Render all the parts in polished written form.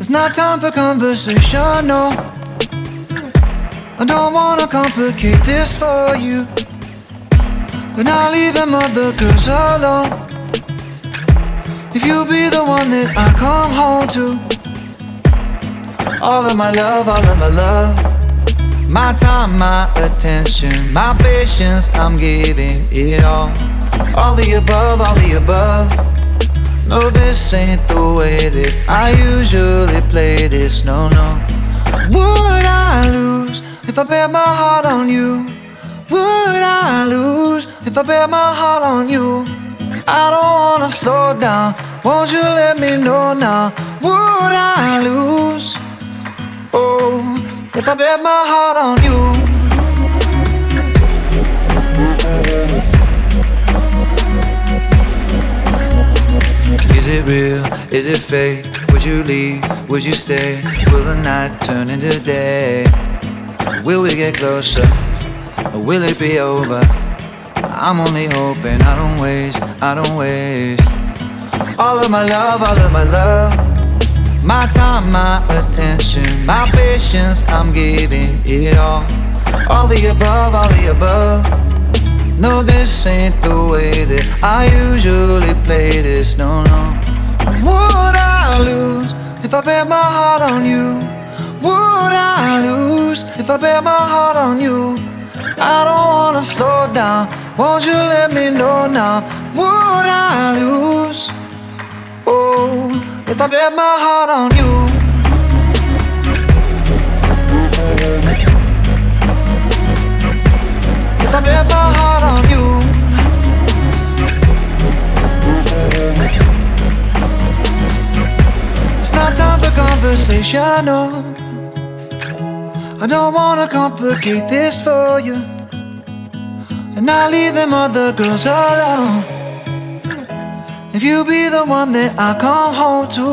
It's not time for conversation, no. I don't wanna complicate this for you, but now leave them other girls alone. If you'll be the one that I come home to, all of my love, all of my love, my time, my attention, my patience, I'm giving it all. All the above, all the above. No, this ain't the way that I usually play this, no, no. Would I lose if I bet my heart on you? Would I lose if I bet my heart on you? I don't wanna slow down, won't you let me know now? Would I lose, oh, if I bet my heart on you? Is it real? Is it fake? Would you leave? Would you stay? Will the night turn into day? Will we get closer? Or will it be over? I'm only hoping I don't waste all of my love, all of my love, my time, my attention, my patience, I'm giving it all. All the above, all the above. No, this ain't the way that I usually play this, no, no. Would I lose if I bet my heart on you? Would I lose if I bet my heart on you? I don't wanna slow down, won't you let me know now? Would I lose, oh, if I bet my heart on you? If I bet my heart on you. It's not time for conversation, no. I don't wanna complicate this for you, and I leave them other girls alone. If you be the one that I come home to,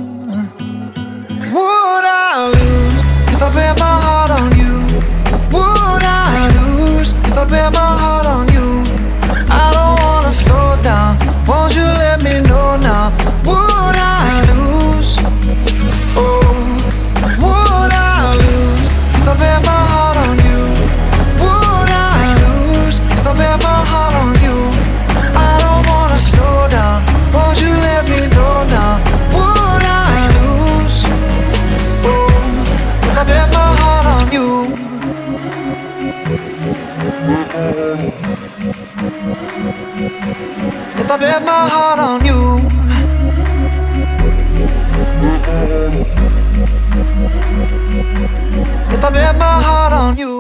would I lose if I bet my heart on you? Would I lose if I bet my heart on you? I don't wanna slow down, won't you let me know now? Would I lose, oh, would I lose if I bet my heart on you? Would I lose if I bet my heart on you? I don't wanna slow down, won't you let me know now? Would I lose, oh, if I bet my heart on you? If I bet my heart on you. If I bet my heart on you.